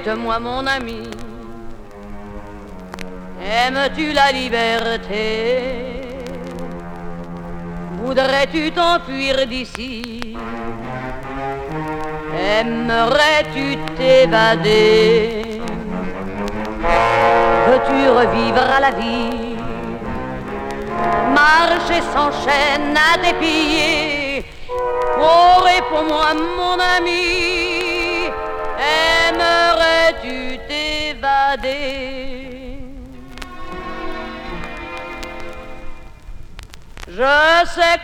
Dites-moi mon ami, aimes-tu la liberté? Voudrais-tu t'enfuir d'ici? Aimerais-tu t'évader? Veux-tu revivre à la vie? Marcher sans chaîne à tes pieds? Oh, réponds-moi mon ami, aimerais-tu t'évader? Je sais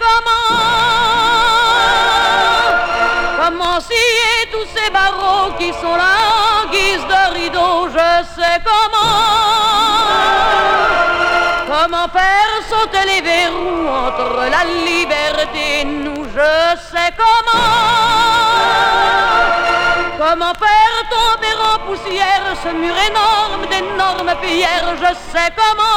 comment scier tous ces barreaux qui sont là en guise de rideau. Je sais comment faire sauter les verrous entre la liberté et nous. Je sais comment faire tomber en poussière ce mur énorme d'énormes pierres. Je sais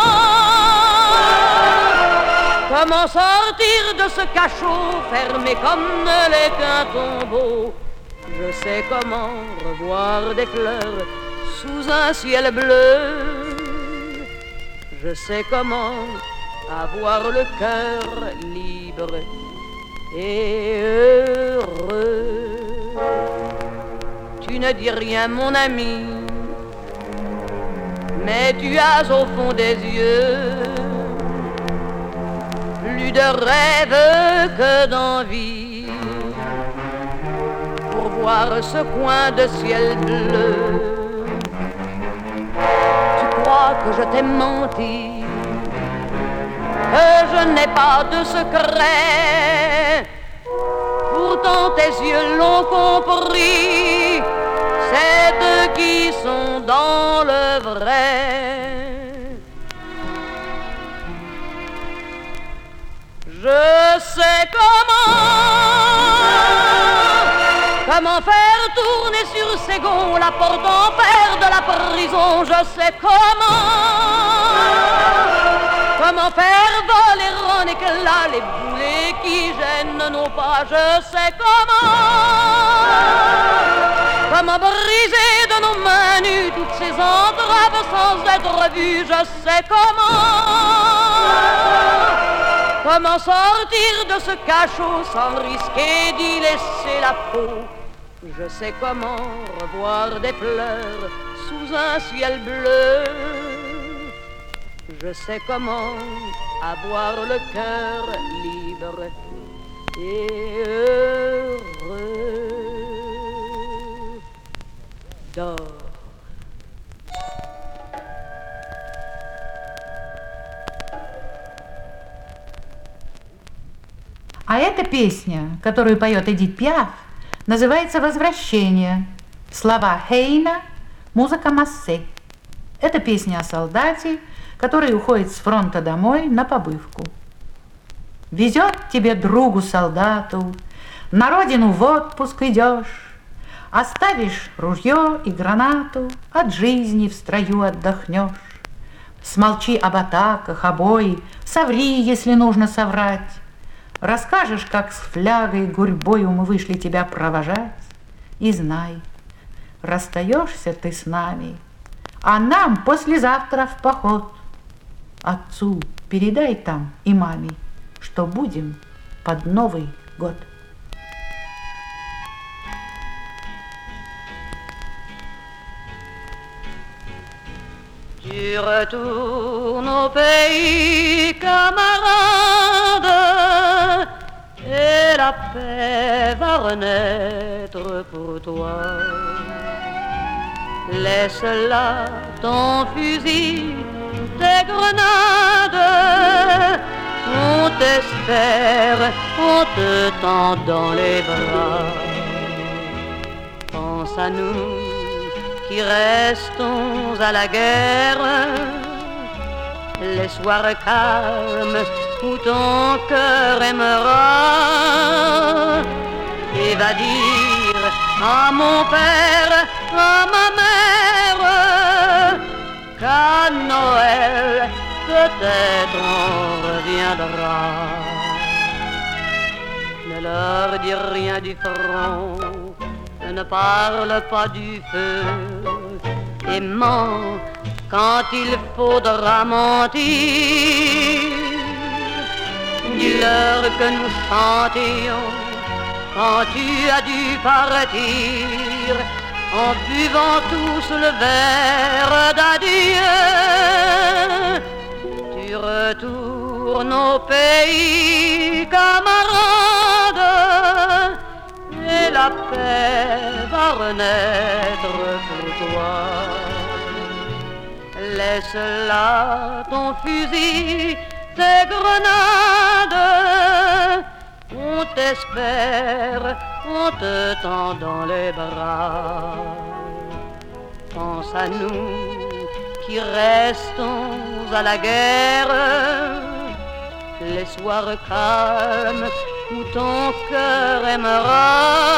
comment sortir de ce cachot fermé comme les qu'un tombeau. Je sais comment revoir des fleurs sous un ciel bleu. Je sais comment avoir le cœur libre et heureux. Tu ne dis rien mon ami, mais tu as au fond des yeux plus de rêve que d'envie pour voir ce coin de ciel bleu. Tu crois que je t'ai menti, que je n'ai pas de secret. Pourtant tes yeux l'ont compris, c'est eux qui sont dans le vrai. Je sais comment faire tourner sur ses gonds la porte en fer de la prison. Je sais comment faire voler en éclats les boulets qui gênent nos pas. Je sais comment briser de nos mains nues toutes ces entraves sans être vues. Je sais comment sortir de ce cachot sans risquer d'y laisser la peau. Je sais comment revoir des fleurs sous un ciel bleu. Je sais comment avoir le cœur libre et heureux. Dors. А эта песня, которую поет Эдит Пиаф, называется «Возвращение». Слова Хейна, музыка Массе. Это песня о солдате, который уходит с фронта домой на побывку. Везет тебе другу-солдату, на родину в отпуск идешь, оставишь ружье и гранату, от жизни в строю отдохнешь. Смолчи об атаках, о бое, соври, если нужно соврать. Расскажешь, как с флягой гурьбою мы вышли тебя провожать, и знай, расстаешься ты с нами, а нам послезавтра в поход. Отцу передай там и маме, что будем под Новый год. Tu retournes au pays, camarade, et la paix va renaître pour toi. Laisse là ton fusil, tes grenades, on t'espère, on te tend dans les bras. Pense à nous qui restons à la guerre, les soirs calmes où ton cœur aimera, et va dire à mon père, à ma mère, qu'à Noël peut-être on reviendra. Ne leur dis rien du front, ne parle pas du feu, aimant quand il faudra mentir. Dis-leur que nous chantions quand tu as dû partir, en buvant tous le verre d'adieu. Tu retournes au pays, camarade, et la paix va renaître pour toi. Laisse là ton fusil, tes grenades, on t'espère, on te tend dans les bras. Pense à nous qui restons à la guerre, les soirs calmes où ton cœur aimera,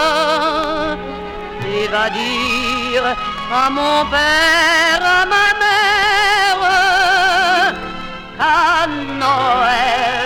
et va dire à mon père, à ma mère, qu'à Noël